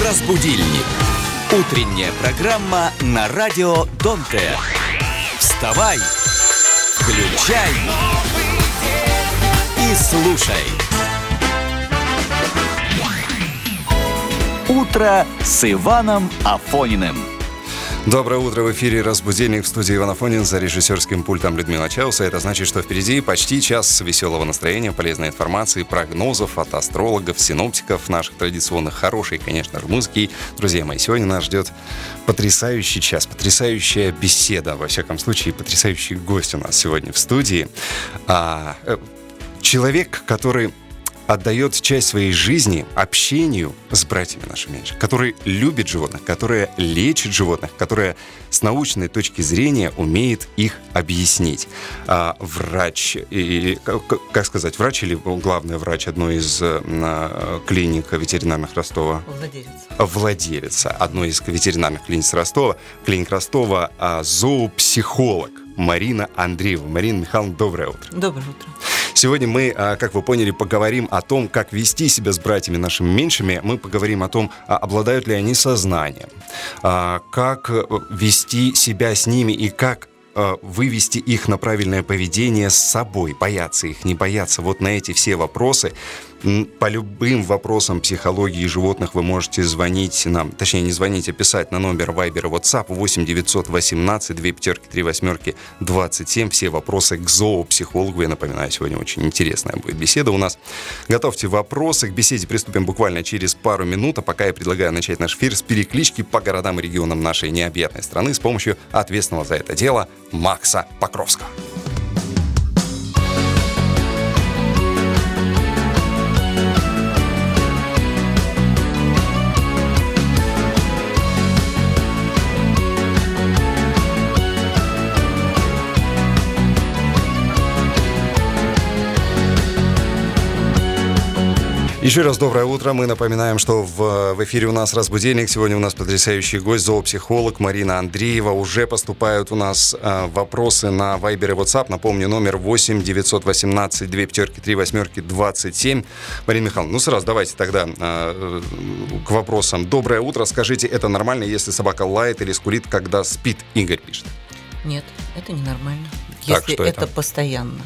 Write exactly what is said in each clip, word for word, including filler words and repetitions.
Разбудильник. Утренняя программа на радио Донте. Вставай, включай и слушай. Утро с Иваном Афониным. Доброе утро, в эфире «Разбудильник», в студии Иван Афонин, за режиссерским пультом Людмила Чауса. Это значит, что впереди почти час веселого настроения, полезной информации, прогнозов от астрологов, синоптиков, наших традиционных, хорошей, конечно же, музыки. Друзья мои, сегодня нас ждет потрясающий час, потрясающая беседа, во всяком случае, потрясающий гость у нас сегодня в студии. А, человек, который отдает часть своей жизни общению с братьями нашими меньшими, который любит животных, который лечит животных, который с научной точки зрения умеет их объяснить. А, врач, и, как сказать, врач или главный врач одной из а, клиник ветеринарных Ростова? Владелец. Владелец одной из ветеринарных клиник Ростова, клиник Ростова, а, зоопсихолог Марина Андреева. Марина Михайловна, доброе утро. Доброе утро. Сегодня мы, как вы поняли, поговорим о том, как вести себя с братьями нашими меньшими. Мы поговорим о том, обладают ли они сознанием, как вести себя с ними и как вывести их на правильное поведение с собой, бояться их, не бояться. Вот на эти все вопросы, по любым вопросам психологии животных вы можете звонить нам, точнее не звонить, а писать на номер Viber и WhatsApp восемь девятьсот восемнадцать две пятерки три восьмерки двадцать семь. Все вопросы к зоопсихологу. Я напоминаю, сегодня очень интересная будет беседа у нас. Готовьте вопросы. К беседе приступим буквально через пару минут. А пока я предлагаю начать наш эфир с переклички по городам и регионам нашей необъятной страны с помощью ответственного за это дело Макса Покровского. Еще раз доброе утро. Мы напоминаем, что в, в эфире у нас «Разбудильник». Сегодня у нас потрясающий гость, зоопсихолог Марина Андреева. Уже поступают у нас э, вопросы на Viber и WhatsApp. Напомню, номер восемь девятьсот восемнадцать две пятерки три восьмерки двадцать семь. Марина Михайловна, ну сразу давайте тогда э, к вопросам. Доброе утро. Скажите, это нормально, если собака лает или скулит, когда спит? Игорь пишет. Нет, это ненормально. Так, если что это? это постоянно.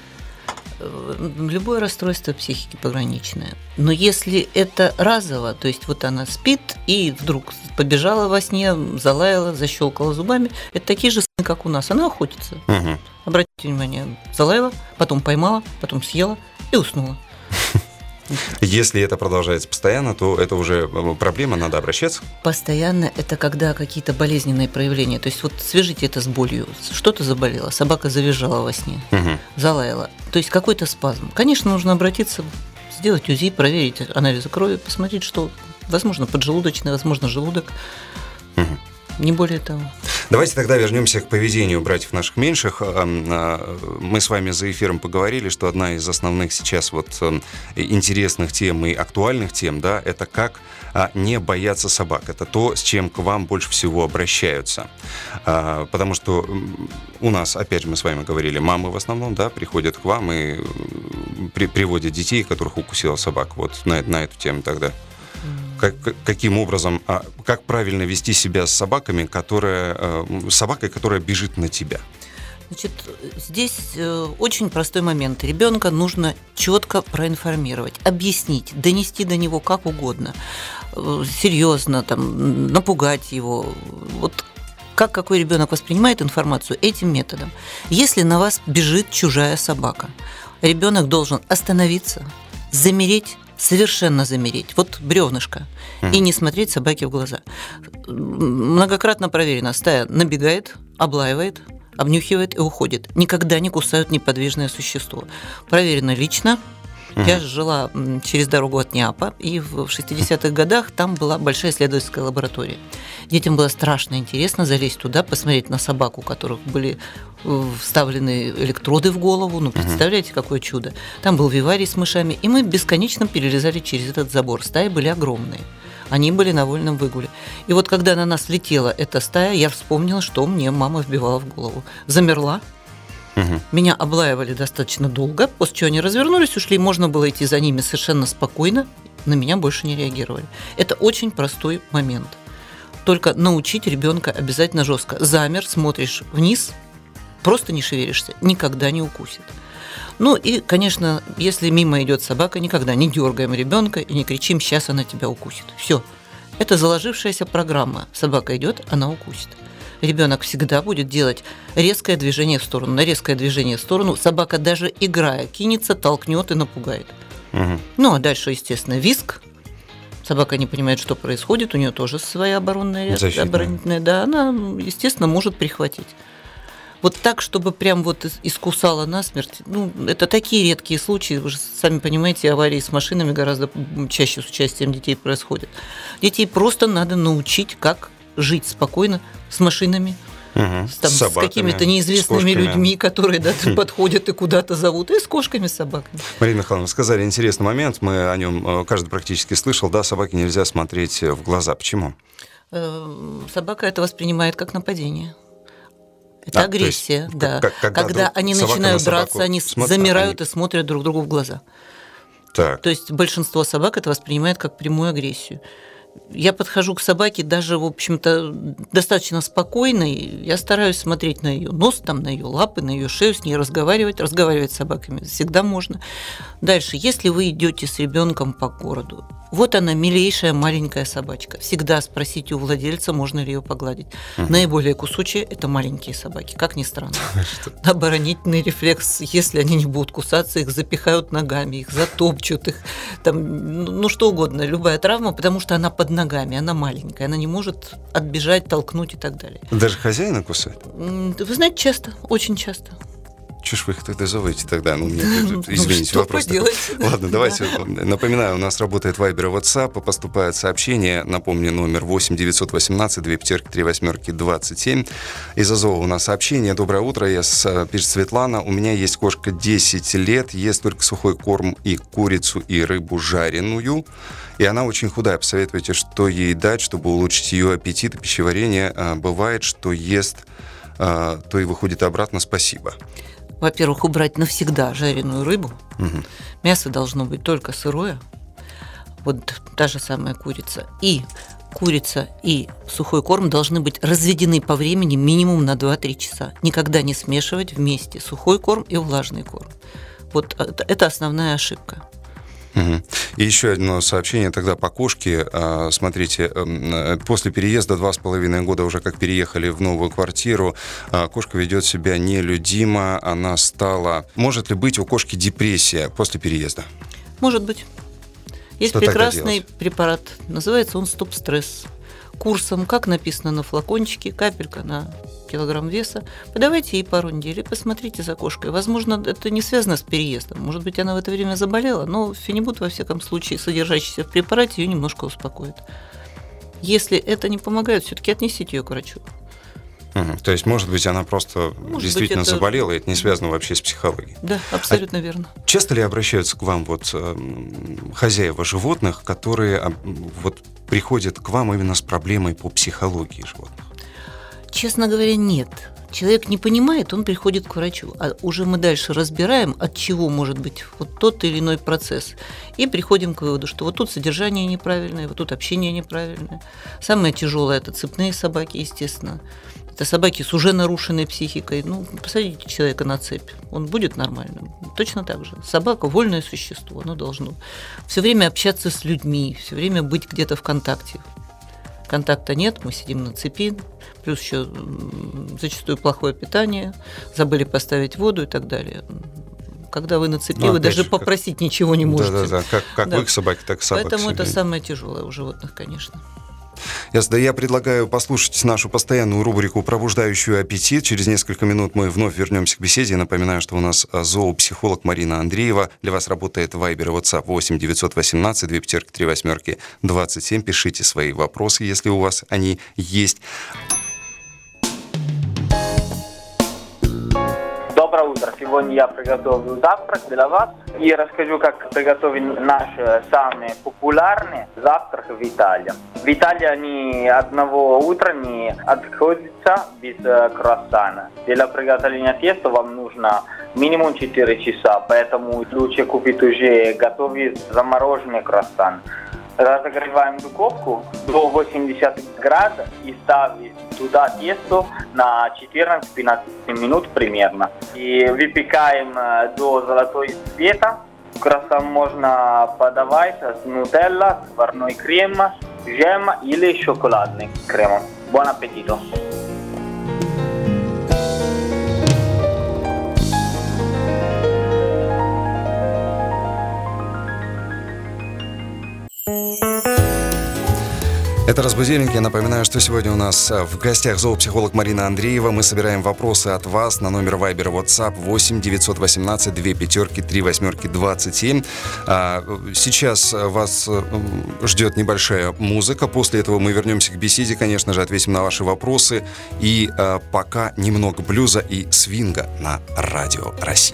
Любое расстройство психики пограничное. Но если это разово, то есть вот она спит и вдруг побежала во сне, залаяла, защелкала зубами, это такие же сны, как у нас. Она охотится. Угу. Обратите внимание, залаяла, потом поймала, потом съела и уснула. Если это продолжается постоянно, то это уже проблема, надо обращаться. Постоянно это когда какие-то болезненные проявления. То есть вот свяжите это с болью. Что-то заболело, собака завизжала во сне, угу. залаяла. То есть какой-то спазм. Конечно, нужно обратиться, сделать УЗИ, проверить анализы крови, посмотреть, что, возможно, поджелудочный, возможно, желудок. Угу. Не более того. Давайте тогда вернемся к поведению братьев наших меньших. Мы с вами за эфиром поговорили, что одна из основных сейчас вот интересных тем и актуальных тем, да, это как не бояться собак. Это то, с чем к вам больше всего обращаются. Потому что у нас, опять же, мы с вами говорили, мамы в основном, да, приходят к вам и при, приводят детей, которых укусила собака. Вот на, на эту тему тогда. Как, каким образом, как правильно вести себя с собаками, которая, собакой, которая бежит на тебя? Значит, здесь очень простой момент. Ребенка нужно четко проинформировать, объяснить, донести до него как угодно, серьезно, там, напугать его. Вот как какой ребенок воспринимает информацию этим методом. Если на вас бежит чужая собака, ребенок должен остановиться, замереть, совершенно замереть, вот бревнышко, mm. и не смотреть собаке в глаза. Многократно проверено, стая набегает, облаивает, обнюхивает и уходит. Никогда не кусают неподвижное существо. Проверено лично. Mm-hmm. Я жила через дорогу от Неапа, и в шестидесятых годах там была большая исследовательская лаборатория. Детям было страшно интересно залезть туда, посмотреть на собаку, у которых были вставлены электроды в голову. Ну, представляете, mm-hmm. какое чудо. Там был виварий с мышами, и мы бесконечно перелезали через этот забор. Стаи были огромные. Они были на вольном выгуле. И вот когда на нас летела эта стая, я вспомнила, что мне мама вбивала в голову. Замерла. Угу. Меня облаивали достаточно долго, после чего они развернулись, ушли, можно было идти за ними совершенно спокойно, на меня больше не реагировали. Это очень простой момент. Только научить ребенка обязательно жестко. Замер, смотришь вниз, просто не шевелишься, никогда не укусит. Ну и, конечно, если мимо идет собака, никогда не дергаем ребенка и не кричим: сейчас она тебя укусит. Все. Это заложившаяся программа. Собака идет, она укусит. Ребенок всегда будет делать резкое движение в сторону. На резкое движение в сторону собака, даже играя, кинется, толкнет и напугает. Угу. Ну а дальше, естественно, визг. Собака не понимает, что происходит, у нее тоже своя оборонная реакция, оборонительная, да, она, естественно, может прихватить. Вот так, чтобы прям вот искусала насмерть, ну, это такие редкие случаи, вы же сами понимаете, аварии с машинами гораздо чаще с участием детей происходят. Детей просто надо научить, как жить спокойно с машинами, угу. с, там, с, собаками, с какими-то неизвестными с людьми, которые да, подходят и куда-то зовут, и с кошками, с собаками. Марина Михайловна, сказали интересный момент, мы о нем каждый практически слышал, да, собаке нельзя смотреть в глаза. Почему? Собака это воспринимает как нападение. Это а, агрессия, есть, да. Как, когда когда они начинают драться, они смотрят, замирают они... и смотрят друг другу в глаза. Так. То есть большинство собак это воспринимает как прямую агрессию. Я подхожу к собаке даже, в общем-то, достаточно спокойно. Я стараюсь смотреть на ее нос, там, на ее лапы, на ее шею, с ней разговаривать. Разговаривать с собаками всегда можно. Дальше, если вы идете с ребенком по городу, вот она, милейшая маленькая собачка. Всегда спросите у владельца, можно ли ее погладить. Угу. Наиболее кусучие – это маленькие собаки, как ни странно. Оборонительный рефлекс, если они не будут кусаться, их запихают ногами, их затопчут, их там, ну что угодно, любая травма, потому что она под ногами, она маленькая, она не может отбежать, толкнуть и так далее. Даже хозяина кусает? Вы знаете, часто, очень часто. Чего ж вы их тогда зовете тогда? Ну, мне, извините, ну, вопрос. Ладно, давайте. Да. Напоминаю, у нас работает Viber и WhatsApp, поступает сообщение, напомню, номер восемь девятьсот восемнадцать две пятерки три восьмерки двадцать семь. Из Азова у нас сообщение. Доброе утро, я с, пишет Светлана. У меня есть кошка десять лет, ест только сухой корм и курицу, и рыбу жареную. И она очень худая. Посоветуйте, что ей дать, чтобы улучшить ее аппетит и пищеварение. Бывает, что ест, то и выходит обратно. Спасибо. Во-первых, убрать навсегда жареную рыбу. Угу. Мясо должно быть только сырое. Вот та же самая курица. И курица и сухой корм должны быть разведены по времени минимум на два-три часа. Никогда не смешивать вместе сухой корм и влажный корм. Вот это основная ошибка. Угу. И еще одно сообщение тогда по кошке. Смотрите, после переезда два с половиной года уже как переехали в новую квартиру, кошка ведет себя нелюдимо, она стала... Может ли быть у кошки депрессия после переезда? Может быть. Есть что прекрасный препарат, называется он «Стоп-стресс». Курсом, как написано на флакончике, капелька на килограмм веса. Подавайте ей пару недель и посмотрите за кошкой. Возможно, это не связано с переездом. Может быть, она в это время заболела, но фенибут, во всяком случае, содержащийся в препарате, ее немножко успокоит. Если это не помогает, все-таки отнесите ее к врачу. Угу. То есть, может быть, она просто может действительно быть, это... заболела, и это не связано вообще с психологией. Да, абсолютно а верно. Часто ли обращаются к вам вот, э, хозяева животных, которые э, вот, приходят к вам именно с проблемой по психологии животных? Честно говоря, нет. Человек не понимает, он приходит к врачу. А уже мы дальше разбираем, от чего может быть вот тот или иной процесс. И приходим к выводу, что вот тут содержание неправильное, вот тут общение неправильное. Самое тяжелое – это цепные собаки, естественно. Это собаки с уже нарушенной психикой. Ну, посадите человека на цепь, он будет нормальным. Точно так же. Собака – вольное существо, оно должно все время общаться с людьми, все время быть где-то в контакте. Контакта нет, мы сидим на цепи, плюс еще зачастую плохое питание, забыли поставить воду и так далее. Когда вы на цепи, ну, вы даже же, попросить как... ничего не можете. Да-да-да, как, как да. вы к собаке, так и собака. Поэтому это самое тяжелое у животных, конечно. Ясно. Я предлагаю послушать нашу постоянную рубрику «Пробуждающую аппетит». Через несколько минут мы вновь вернемся к беседе. Напоминаю, что у нас зоопсихолог Марина Андреева. Для вас работает Viber и WhatsApp восемь девятьсот восемнадцать две пятерки три восьмерки двадцать семь. Пишите свои вопросы, если у вас они есть. Доброе утро. Сегодня я приготовил завтрак для вас и расскажу, как приготовить наш самый популярный завтрак в Италии. В Италии ни одного утра не обходится без круассана. Для приготовления теста вам нужно минимум четыре часа, поэтому лучше купить уже готовый замороженный круассан. Разогреваем духовку до восьмидесяти градусов и ставим туда тесто на четырнадцать-пятнадцать минут примерно. И выпекаем до золотого цвета. Круассан можно подавать с нутелла, заварной крем, джем или шоколадным кремом. Бон аппетито! Это «Разбудильник». Я напоминаю, что сегодня у нас в гостях зоопсихолог Марина Андреева. Мы собираем вопросы от вас на номер Viber WhatsApp восемь девятьсот восемнадцать две пятерки три восьмерки двадцать семь. Сейчас вас ждет небольшая музыка. После этого мы вернемся к беседе, конечно же, ответим на ваши вопросы. И пока немного блюза и свинга на Радио России.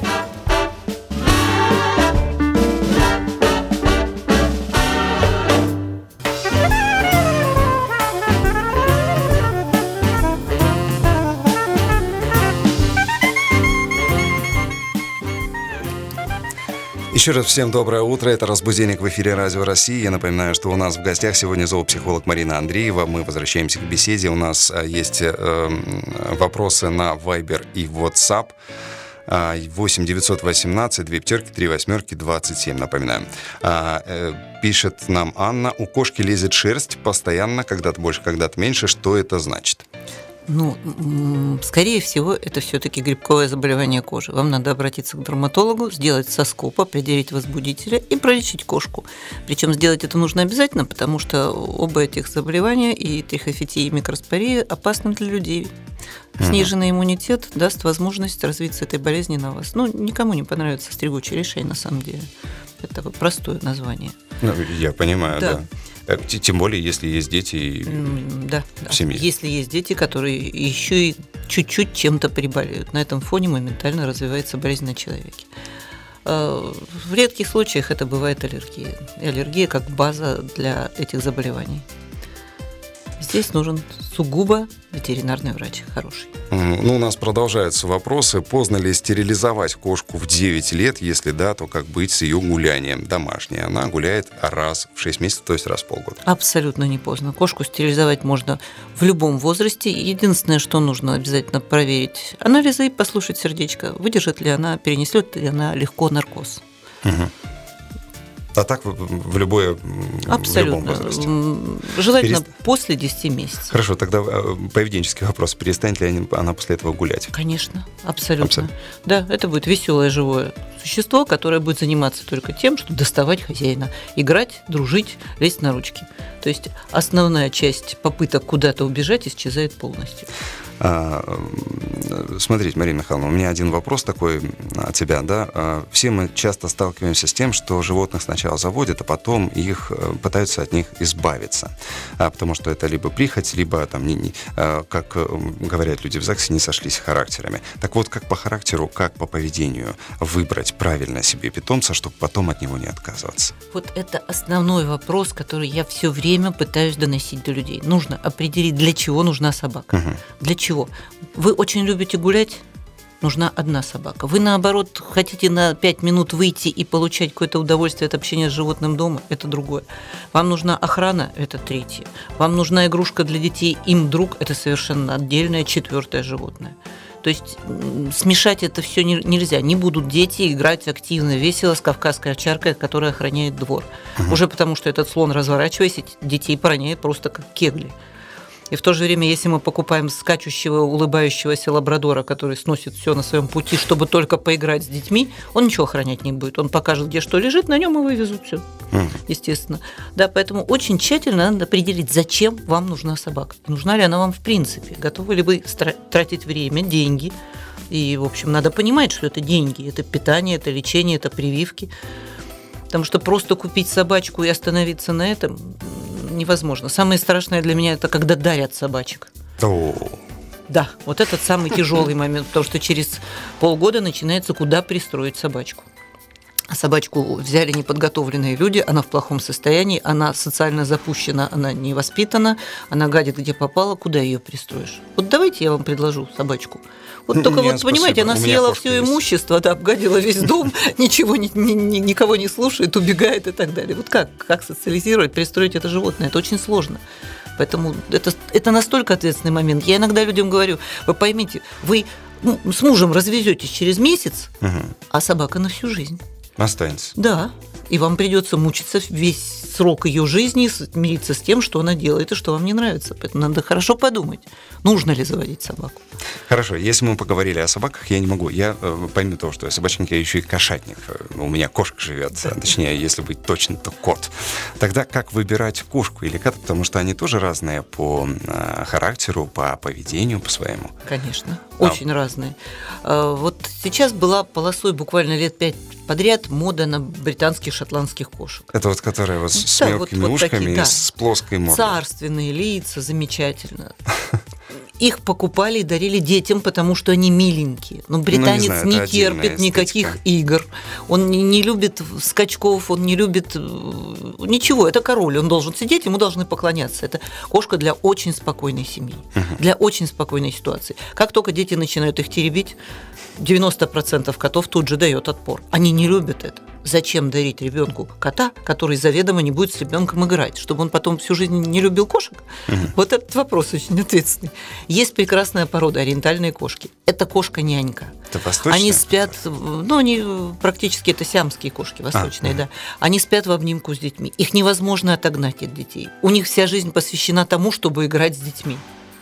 Еще раз всем доброе утро. Это «Разбудильник» в эфире Радио России. Я напоминаю, что у нас в гостях сегодня зоопсихолог Марина Андреева. Мы возвращаемся к беседе. У нас есть э, вопросы на Viber и WhatsApp. восемь девятьсот восемнадцать две пятерки три восьмерки двадцать семь, напоминаем. А, э, пишет нам Анна: у кошки лезет шерсть постоянно, когда-то больше, когда-то меньше. Что это значит? Ну, скорее всего, это все-таки грибковое заболевание кожи. Вам надо обратиться к дерматологу, сделать соскоб, определить возбудителя и пролечить кошку. Причем сделать это нужно обязательно, потому что оба этих заболевания, и трихофития, и микроспория, опасны для людей. Сниженный иммунитет даст возможность развиться этой болезни на вас. Ну, никому не понравится стригучий лишай, на самом деле. Это такое простое название. Ну, я понимаю, да. да. Тем более, если есть дети да, в семье. Да. Если есть дети, которые еще и чуть-чуть чем-то приболеют. На этом фоне моментально развивается болезнь на человеке. В редких случаях это бывает аллергия. И аллергия как база для этих заболеваний. Здесь нужен сугубо ветеринарный врач хороший. Ну, у нас продолжаются вопросы. Поздно ли стерилизовать кошку в девять лет? Если да, то как быть с ее гулянием? Домашняя. Она гуляет раз в шесть месяцев, то есть раз в полгода. Абсолютно не поздно. Кошку стерилизовать можно в любом возрасте. Единственное, что нужно обязательно проверить анализы и послушать сердечко. Выдержит ли она, перенесет ли она легко наркоз. Угу. А так в, любое, Абсолютно. в любом возрасте. Желательно Перест... после десяти месяцев. Хорошо, тогда поведенческий вопрос. Перестанет ли она после этого гулять? Конечно, абсолютно. абсолютно. Да, это будет веселое живое существо, которое будет заниматься только тем, что доставать хозяина, играть, дружить, лезть на ручки. То есть основная часть попыток куда-то убежать исчезает полностью. А, смотрите, Марина Михайловна, у меня один вопрос такой от тебя, да. Все мы часто сталкиваемся с тем, что животных сначала заводят, а потом их пытаются от них избавиться, а, потому что это либо прихоть, либо там, не, не, как говорят люди в ЗАГСе, не сошлись характерами. Так вот, как по характеру, как по поведению выбрать правильно себе питомца, чтобы потом от него не отказываться? Вот это основной вопрос, который я все время пытаюсь доносить до людей. Нужно определить, для чего нужна собака. Угу. Для чего? Чего? Вы очень любите гулять? Нужна одна собака. Вы, наоборот, хотите на пять минут выйти и получать какое-то удовольствие от общения с животным дома? Это другое. Вам нужна охрана? Это третье. Вам нужна игрушка для детей? Им друг? Это совершенно отдельное четвертое животное. То есть смешать это все нельзя. Не будут дети играть активно, весело с кавказской овчаркой, которая охраняет двор. Угу. Уже потому, что этот слон, разворачиваясь, детей пороняет просто как кегли. И в то же время, если мы покупаем скачущего, улыбающегося лабрадора, который сносит все на своем пути, чтобы только поиграть с детьми, он ничего охранять не будет. Он покажет, где что лежит, на нем и вывезут все, mm. естественно. Да, поэтому очень тщательно надо определить, зачем вам нужна собака. Нужна ли она вам в принципе. Готовы ли вы тратить время, деньги. И, в общем, надо понимать, что это деньги. Это питание, это лечение, это прививки. Потому что просто купить собачку и остановиться на этом невозможно. Самое страшное для меня – это когда дарят собачек. О. Да, вот этот самый тяжелый момент, потому что через полгода начинается, куда пристроить собачку. А собачку взяли неподготовленные люди, она в плохом состоянии, она социально запущена, она не воспитана, она гадит где попало, куда ее пристроишь? Вот давайте я вам предложу собачку. Вот только Нет, вот, понимаете, спасибо. она У меня съела кошка все есть. имущество, да, обгадила весь дом, ничего, ни, ни- ни- никого не слушает, убегает и так далее. Вот как, как социализировать, пристроить это животное? Это очень сложно. Поэтому это, это настолько ответственный момент. Я иногда людям говорю, вы поймите, вы ну, с мужем развезетесь через месяц, Мгм. а собака на всю жизнь. Останется. Да, и вам придется мучиться весь срок ее жизни, с- мириться с тем, что она делает и что вам не нравится. Поэтому надо хорошо подумать, нужно ли заводить собаку. Хорошо, если мы поговорили о собаках, я не могу. Я, э, помимо того, что я собачник, я еще и кошатник. Э, У меня кошка живет, а, точнее, если быть точно, то кот. Тогда как выбирать кошку или кота? Потому что они тоже разные по э, характеру, по поведению, по своему. Конечно, А. очень разные. А, Вот сейчас была полосой буквально лет пять подряд мода на британских шотландских кошек. Это вот которая вот с Да, мелкими вот- вот ушками такие, и да. с плоской мордой. Царственные лица, замечательно. Их покупали и дарили детям, потому что они миленькие. Но британец знаю, не это отдельная терпит никаких эстетика. игр. Он не, не любит скачков, он не любит э, ничего. Это король, он должен сидеть, ему должны поклоняться. Это кошка для очень спокойной семьи, для очень спокойной ситуации. Как только дети начинают их теребить, девяносто процентов котов тут же дает отпор. Они не любят это. Зачем дарить ребенку кота, который заведомо не будет с ребенком играть, чтобы он потом всю жизнь не любил кошек? Вот этот вопрос очень ответственный. Есть прекрасная порода ориентальные кошки. Это кошка-нянька. Это восточная? Они спят, ну, они практически это сиамские кошки, восточные, А, да. Они спят в обнимку с детьми. Их невозможно отогнать от детей. У них вся жизнь посвящена тому, чтобы играть с детьми.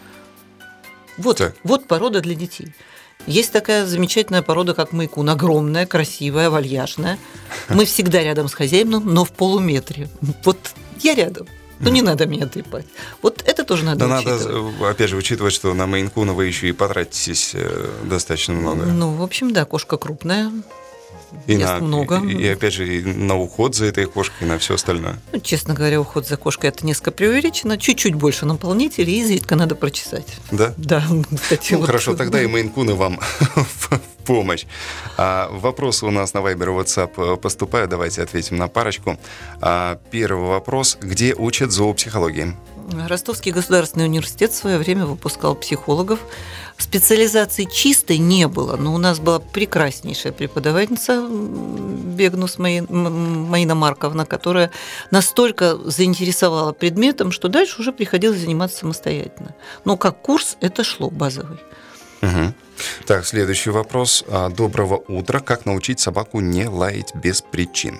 Вот, Так. вот порода для детей. Есть такая замечательная порода, как майкун, огромная, красивая, вальяжная. Мы всегда рядом с хозяином, но в полуметре. Вот я рядом. Ну, не надо меня трепать. Вот это тоже надо Да учитывать. надо, опять же, учитывать, что на Мейн-куна вы еще и потратитесь э, достаточно много. Ну, в общем, да, кошка крупная, И, ест на, много. и, и, опять же, и на уход за этой кошкой, и на все остальное. Ну, честно говоря, уход за кошкой это несколько преувеличено. Чуть-чуть больше наполнителей, изредка надо прочесать. Да? Да, кстати. Ну, вот- хорошо, тогда и Мейн-куны вам в помощь. А, вопросы у нас на Viber и WhatsApp поступают. Давайте ответим на парочку. А, первый вопрос. Где учат зоопсихологии? Ростовский государственный университет в свое время выпускал психологов. Специализации чистой не было, но у нас была прекраснейшая преподавательница м, Бегнус Маи- М- Маина Марковна, которая настолько заинтересовала предметом, что дальше уже приходилось заниматься самостоятельно. Но как курс это шло базовый. Мгм. Так, следующий вопрос. А, доброго утра. Как научить собаку не лаять без причин?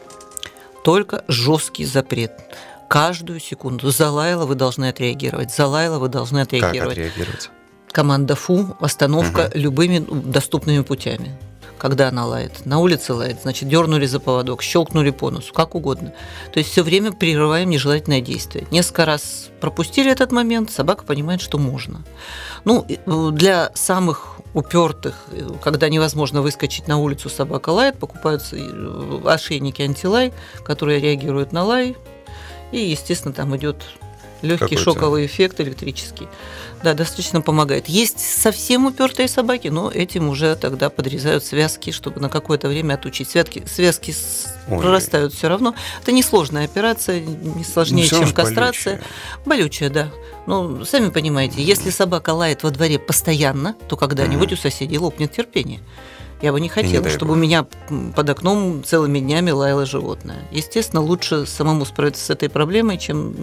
Только жесткий запрет. Каждую секунду. Залаяла, вы должны отреагировать. Залаяла, вы должны Как отреагировать. отреагировать? Команда фу, остановка любыми доступными путями. Когда она лает. На улице лает, значит, дернули за поводок, щелкнули по носу, как угодно. То есть все время прерываем нежелательное действие. Несколько раз пропустили этот момент, собака понимает, что можно. Ну, и, э, для самых упертых, э, когда невозможно выскочить на улицу, собака лает, покупаются э, ошейники антилай, которые реагируют на лай, и, естественно, там идет легкий Какой-то. шоковый эффект электрический. Да, достаточно помогает. Есть совсем упертые собаки, но этим уже тогда подрезают связки, чтобы на какое-то время отучить. Связки, связки с- Ой. прорастают все равно. Это несложная операция, не сложнее, Ну, всё равно чем ж кастрация. Болючая, да. Ну, сами понимаете, если собака лает во дворе постоянно, то когда-нибудь у соседей лопнет терпение. Я бы не хотела, дай чтобы бог. у меня под окном целыми днями лаяло животное. Естественно, лучше самому справиться с этой проблемой, чем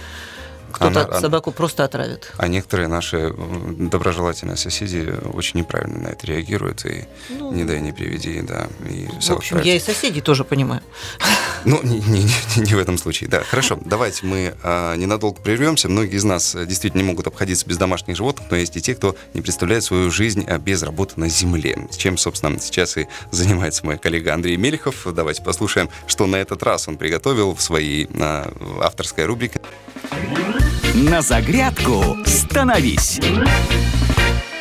кто-то Она- собаку просто отравит. А некоторые наши м, доброжелательные соседи очень неправильно на это реагируют. И Ну, не дай, не приведи, да. И В собак общем, я и травят. соседей тоже понимаю. Ну, не, не- не- не в этом случае, да. Хорошо, давайте мы а, ненадолго прервемся. Многие из нас а, действительно не могут обходиться без домашних животных, но есть и те, кто не представляет свою жизнь а, без работы на земле. Чем, собственно, сейчас и занимается мой коллега Андрей Мелехов. Давайте послушаем, что на этот раз он приготовил в своей а, авторской рубрике. На загрядку становись.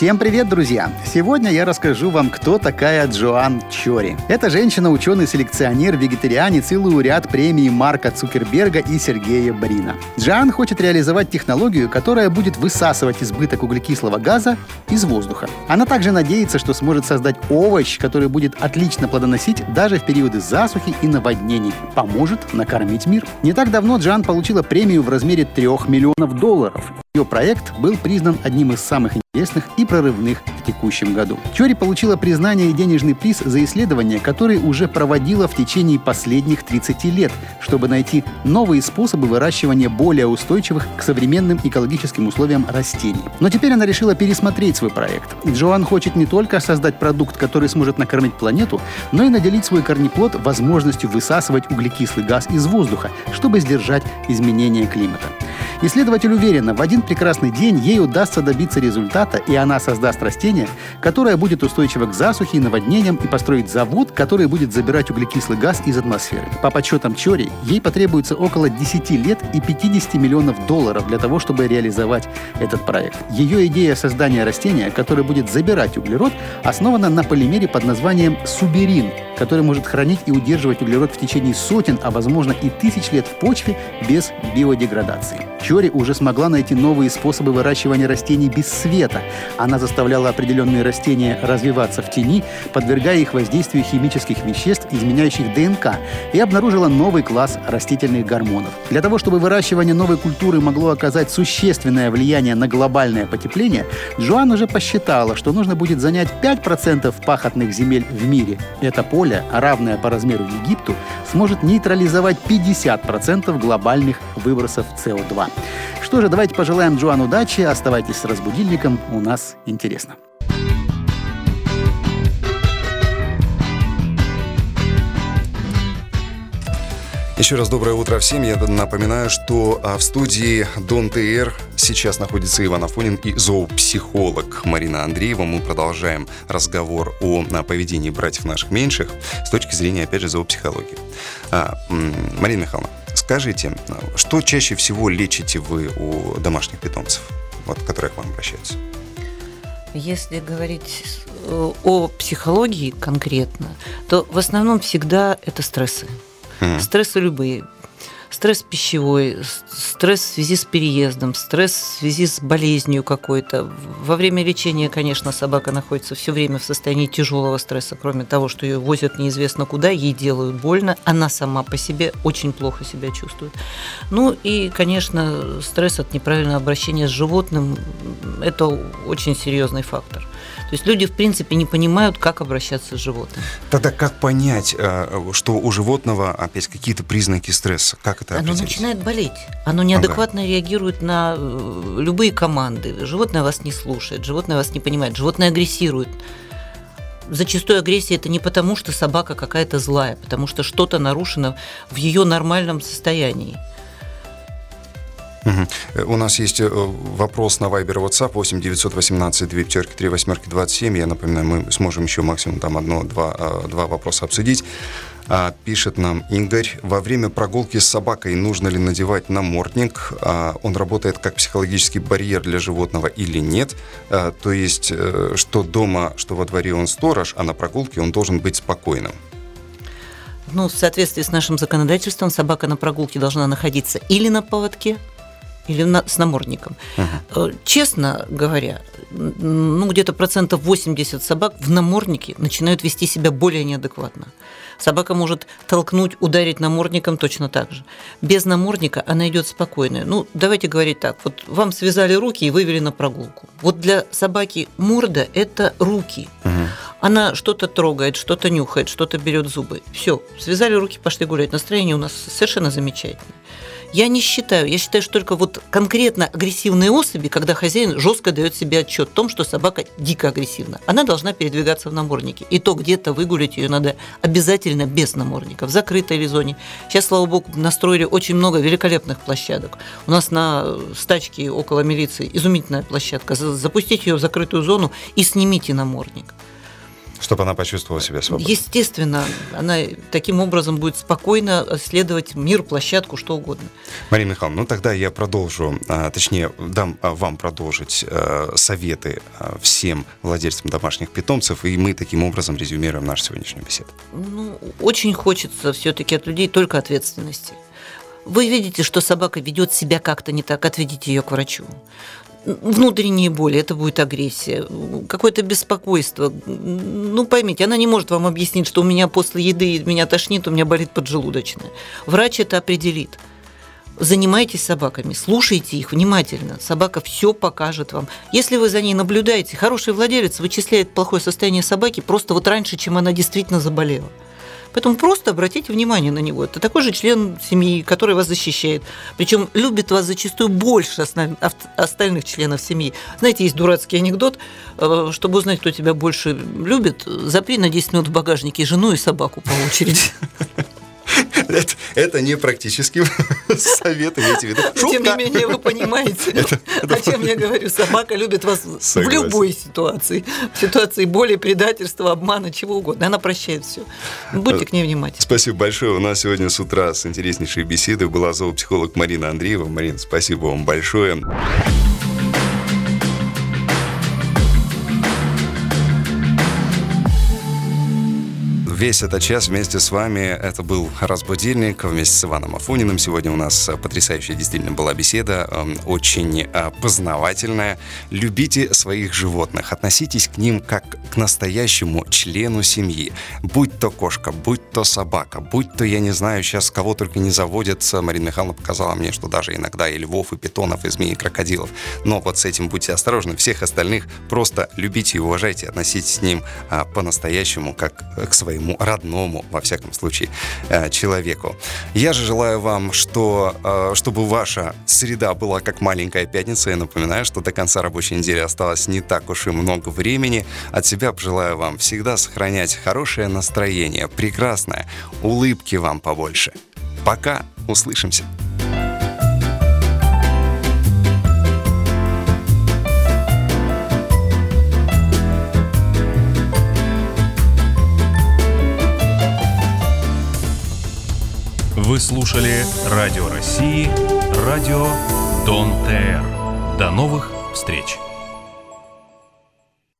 Всем привет, друзья! Сегодня я расскажу вам, кто такая Джоан Чори. Эта женщина – ученый-селекционер, вегетарианец и лауреат премии Марка Цукерберга и Сергея Брина. Джоан хочет реализовать технологию, которая будет высасывать избыток углекислого газа из воздуха. Она также надеется, что сможет создать овощ, который будет отлично плодоносить даже в периоды засухи и наводнений. Поможет накормить мир. Не так давно Джоан получила премию в размере трех миллионов долларов. Ее проект был признан одним из самых интересных и прорывных в текущем году. Чори получила признание и денежный приз за исследования, которые уже проводила в течение последних тридцати лет, чтобы найти новые способы выращивания более устойчивых к современным экологическим условиям растений. Но теперь она решила пересмотреть свой проект. Джоан хочет не только создать продукт, который сможет накормить планету, но и наделить свой корнеплод возможностью высасывать углекислый газ из воздуха, чтобы сдержать изменение климата. Исследователь уверена, в один прекрасный день ей удастся добиться результата, и она создаст растение, которое будет устойчиво к засухе и наводнениям, и построит завод, который будет забирать углекислый газ из атмосферы. По подсчетам Чори, ей потребуется около десяти лет и пятидесяти миллионов долларов для того, чтобы реализовать этот проект. Ее идея создания растения, которое будет забирать углерод, основана на полимере под названием суберин, который может хранить и удерживать углерод в течение сотен, а возможно и тысяч лет в почве без биодеградации. Чори уже смогла найти новые способы выращивания растений без света. Она заставляла определенные растения развиваться в тени, подвергая их воздействию химических веществ, изменяющих ДНК, и обнаружила новый класс растительных гормонов. Для того, чтобы выращивание новой культуры могло оказать существенное влияние на глобальное потепление, Джоан уже посчитала, что нужно будет занять пять процентов пахотных земель в мире. Это поле, равное по размеру Египту, сможет нейтрализовать пятьдесят процентов глобальных выбросов С О два. Что же, давайте пожелаем Джоан удачи, оставайтесь с разбудильником, у нас интересно. Еще раз доброе утро всем. Я напоминаю, что в студии Дон ТР сейчас находится Иван Афонин и зоопсихолог Марина Андреева. Мы продолжаем разговор о поведении братьев наших меньших с точки зрения, опять же, зоопсихологии. А, Марина Михайловна, скажите, что чаще всего лечите вы у домашних питомцев, вот, которые к вам обращаются? Если говорить о психологии конкретно, то в основном всегда это стрессы. Mm. Стрессы любые. Стресс пищевой, стресс в связи с переездом, стресс в связи с болезнью какой-то. Во время лечения, конечно, собака находится все время в состоянии тяжелого стресса, кроме того, что ее возят неизвестно куда, ей делают больно, она сама по себе очень плохо себя чувствует. Ну и, конечно, стресс от неправильного обращения с животным – это очень серьезный фактор. То есть люди, в принципе, не понимают, как обращаться с животным. Тогда как понять, что у животного опять какие-то признаки стресса? Как это определить? Оно начинает болеть. Оно неадекватно ага. реагирует на любые команды. Животное вас не слушает, животное вас не понимает, животное агрессирует. Зачастую агрессия – это не потому, что собака какая-то злая, потому что что-то нарушено в ее нормальном состоянии. Угу. У нас есть вопрос на Viber и WhatsApp восемь девятьсот восемнадцать две пятерки три восьмерки двадцать семь. Я напоминаю, мы сможем еще максимум там одно-два два вопроса обсудить. А, пишет нам Игорь: во время прогулки с собакой нужно ли надевать намордник? А, он работает как психологический барьер для животного или нет? А, то есть, что дома, что во дворе он сторож, а на прогулке он должен быть спокойным. Ну, в соответствии с нашим законодательством, собака на прогулке должна находиться или на поводке, или на, с намордником. Uh-huh. Честно говоря, ну, где-то процентов восемьдесят собак в наморднике начинают вести себя более неадекватно. Собака может толкнуть, ударить намордником точно так же. Без намордника она идет спокойная. Ну, давайте говорить так. Вот вам связали руки и вывели на прогулку. Вот для собаки морда – это руки. Uh-huh. Она что-то трогает, что-то нюхает, что-то берет зубы. Все, связали руки, пошли гулять. Настроение у нас совершенно замечательное. Я не считаю, я считаю, что только вот конкретно агрессивные особи, когда хозяин жестко дает себе отчет в том, что собака дико агрессивна, она должна передвигаться в наморднике. И то где-то выгулять ее надо обязательно без намордника, в закрытой ли зоне. Сейчас, слава богу, настроили очень много великолепных площадок. У нас на стачке около милиции изумительная площадка. Запустите ее в закрытую зону и снимите намордник. Чтобы она почувствовала себя свободно. Естественно, она таким образом будет спокойно исследовать мир, площадку, что угодно. Марина Михайловна, ну тогда я продолжу, а, точнее, дам а, вам продолжить а, советы а, всем владельцам домашних питомцев, и мы таким образом резюмируем нашу сегодняшнюю беседу. Ну, очень хочется все-таки от людей только ответственности. Вы видите, что собака ведет себя как-то не так, отведите ее к врачу. Внутренние боли, это будет агрессия, какое-то беспокойство. Ну, поймите, она не может вам объяснить, что у меня после еды меня тошнит, у меня болит поджелудочная. Врач это определит. Занимайтесь собаками, слушайте их внимательно. Собака все покажет вам. Если вы за ней наблюдаете, хороший владелец вычисляет плохое состояние собаки просто вот раньше, чем она действительно заболела. Поэтому просто обратите внимание на него. Это такой же член семьи, который вас защищает. Причем любит вас зачастую больше остальных членов семьи. Знаете, есть дурацкий анекдот. Чтобы узнать, кто тебя больше любит, запри на десять минут в багажнике жену и собаку по очереди. Это, это не практический совет, имейте в виду. Тем не менее, вы понимаете, это, это... о чем я говорю. Собака любит вас Согласен. В любой ситуации. В ситуации боли, предательства, обмана, чего угодно. Она прощает все. Будьте к ней внимательны. Спасибо большое. У нас сегодня с утра с интереснейшей беседой была зоопсихолог Марина Андреева. Марина, спасибо вам большое. Весь этот час вместе с вами, это был «Разбудильник» вместе с Иваном Афониным. Сегодня у нас потрясающая действительно была беседа, очень познавательная. Любите своих животных, относитесь к ним как к настоящему члену семьи. Будь то кошка, будь то собака, будь то, я не знаю, сейчас кого только не заводят. Марина Михайловна показала мне, что даже иногда и львов, и питонов, и змей, и крокодилов. Но вот с этим будьте осторожны. Всех остальных просто любите и уважайте, относитесь к ним по-настоящему, как к своему родному, во всяком случае, человеку. Я же желаю вам, что, чтобы ваша среда была как маленькая пятница. Я напоминаю, что до конца рабочей недели осталось не так уж и много времени. От себя пожелаю вам всегда сохранять хорошее настроение, прекрасное, улыбки вам побольше. Пока, услышимся. Вы слушали Радио России, радио Дон ТР. До новых встреч!